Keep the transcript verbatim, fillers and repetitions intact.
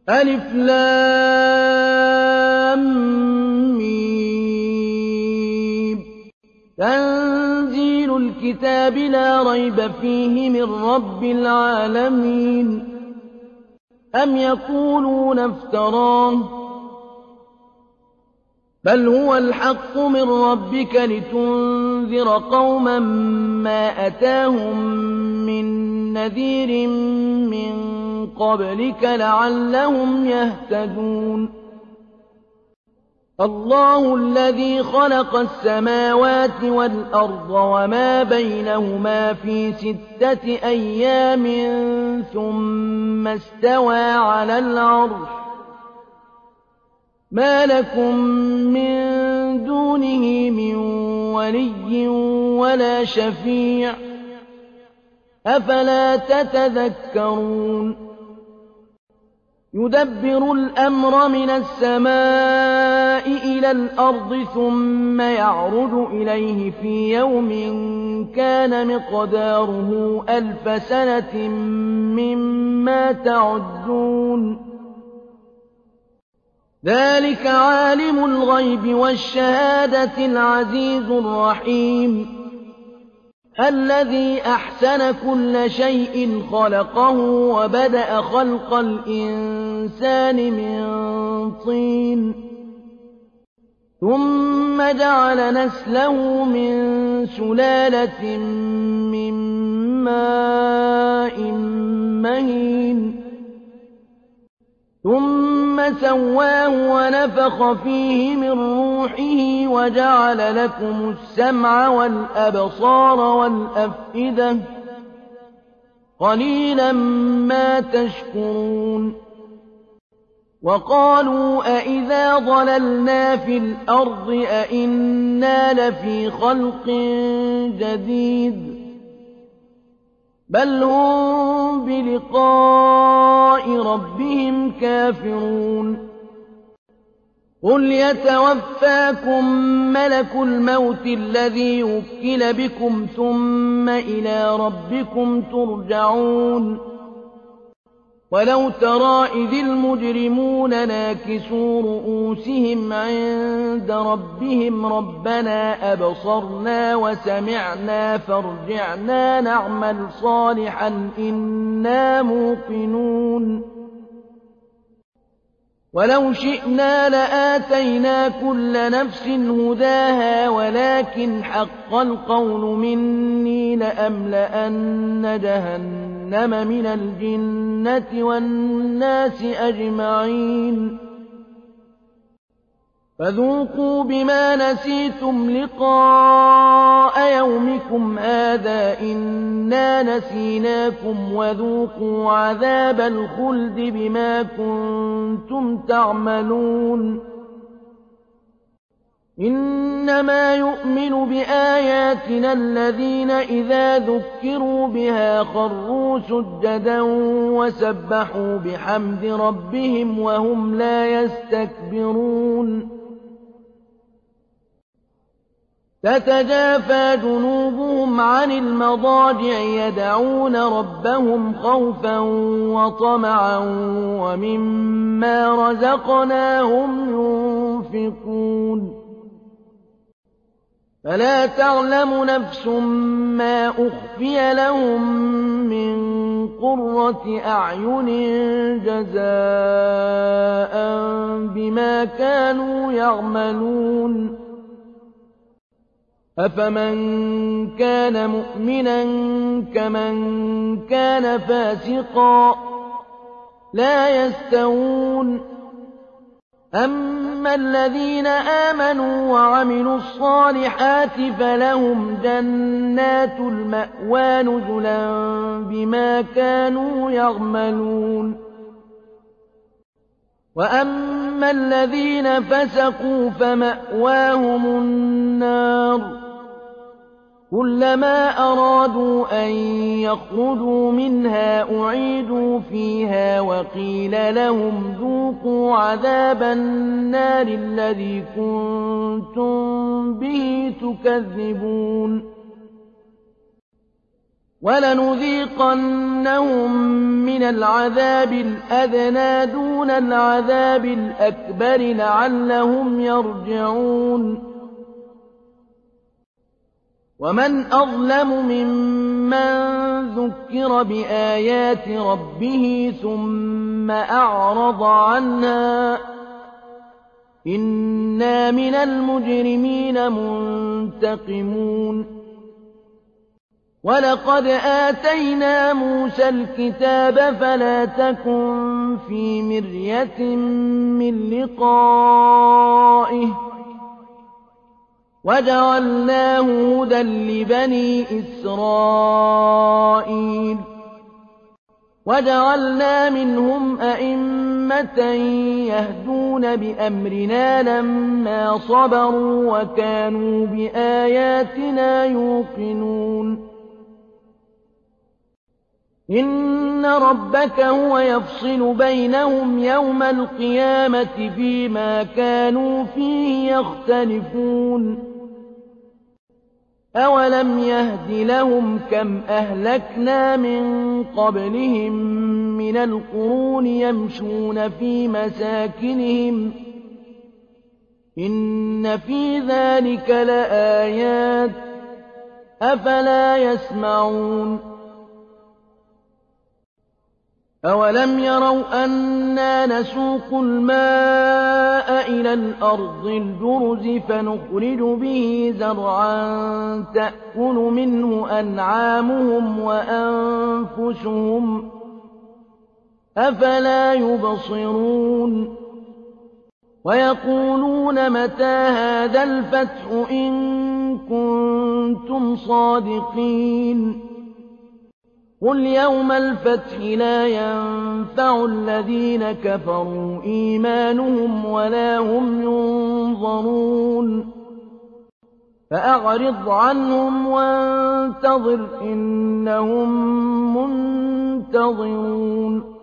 ألف لام ميم تنزيل الكتاب لا ريب فيه من رب العالمين أم يقولون افتراه بل هو الحق من ربك لتنذر قوما ما أتاهم من نذير من قبلك لعلهم يهتدون الله الذي خلق السماوات والأرض وما بينهما في ستة أيام ثم استوى على العرش ما لكم من دونه من ولي ولا شفيع أفلا تتذكرون يدبر الأمر من السماء إلى الأرض ثم يعرج إليه في يوم كان مقداره ألف سنة مما تعدون ذلك عالم الغيب والشهادة العزيز الرحيم الذي أحسن كل شيء خلقه وبدأ خلق الإنسان من طين ثم جعل نسله من سلالة من ماء مهين ثم سواه ونفخ فيه من روحه وجعل لكم السمع والأبصار والأفئدة قليلا ما تشكرون وقالوا أئذا ضللنا في الأرض أئنا لفي خلق جديد بل هم بلقاء ربهم كافرون قل يتوفاكم ملك الموت الذي وكل بكم ثم إلى ربكم ترجعون ولو ترى إذ المجرمون ناكسوا رؤوسهم عند ربهم ربنا أبصرنا وسمعنا فارجعنا نعمل صالحا إنا موقنون ولو شئنا لآتينا كل نفس هداها ولكن حق القول مني لأملأن جهنم من الجنة والناس أجمعين فذوقوا بما نسيتم لقاء يومكم هذا إنا نسيناكم وذوقوا عذاب الخلد بما كنتم تعملون إنما يؤمن بآياتنا الذين إذا ذكروا بها خروا سجدا وسبحوا بحمد ربهم وهم لا يستكبرون تتجافى جنوبهم عن المضاجع يدعون ربهم خوفا وطمعا ومما رزقناهم ينفقون فلا تعلم نفس ما أخفي لهم من قرة أعين جزاء بما كانوا يعملون أفمن كان مؤمنا كمن كان فاسقا لا يستوون أما الذين آمنوا وعملوا الصالحات فلهم جنات المأوى نزلا بما كانوا يعملون وأما الذين فسقوا فمأواهم النار كلما أرادوا أن يخرجوا منها أعيدوا فيها وقيل لهم ذوقوا عذاب النار الذي كنتم به تكذبون وَلَنُذِيقَنَّهُم مِّنَ الْعَذَابِ الْأَدْنَىٰ دُونَ الْعَذَابِ الْأَكْبَرِ لَعَلَّهُمْ يَرْجِعُونَ وَمَنْ أَظْلَمُ مِمَّن ذُكِّرَ بِآيَاتِ رَبِّهِ ثُمَّ أَعْرَضَ عَنْهَا ۚ إِنَّا مِنَ الْمُجْرِمِينَ مُنتَقِمُونَ وَلَقَدْ آتَيْنَا مُوسَى الْكِتَابَ فَلَا تَكُن فِي مِرْيَةٍ مِّن لِّقَائِهِ وَجَعَلْنَاهُ هُدًى لِّبَنِي إِسْرَائِيلَ وَجَعَلْنَا مِنْهُمْ أَئِمَّةً يَهْدُونَ بِأَمْرِنَا لَمَّا صَبَرُوا وَكَانُوا بِآيَاتِنَا يُوقِنُونَ إِنَّ رَبَّكَ هُوَ يَفْصِلُ بَيْنَهُمْ يَوْمَ الْقِيَامَةِ فِيمَا كَانُوا فِيهِ يَخْتَلِفُونَ أَوَلَمْ يَهْدِ لَهُمْ كَمْ أَهْلَكْنَا مِن قَبْلِهِم مِّنَ الْقُرُونِ يَمْشُونَ فِي مَسَاكِنِهِمْ ۗ إِنَّ فِي ذَٰلِكَ لَآيَاتٍ ۖ أَفَلَا يَسْمَعُونَ أَوَلَمْ يَرَوْا أَنَّا نَسُوقُ الْمَاءَ إِلَى الْأَرْضِ الْجُرُزِ فَنُخْرِجُ بِهِ زَرْعًا تَأْكُلُ مِنْهُ أَنْعَامُهُمْ وَأَنفُسُهُمْ ۖ أَفَلَا يُبْصِرُونَ وَيَقُولُونَ مَتَىٰ هَٰذَا الْفَتْحُ إِن كُنتُمْ صَادِقِينَ قُلْ يَوْمَ الْفَتْحِ لَا يَنفَعُ الَّذِينَ كَفَرُوا إِيمَانُهُمْ وَلَا هُمْ يُنظَرُونَ فَأَعْرِضْ عَنْهُمْ وَانتَظِرْ إِنَّهُم مُّنتَظِرُونَ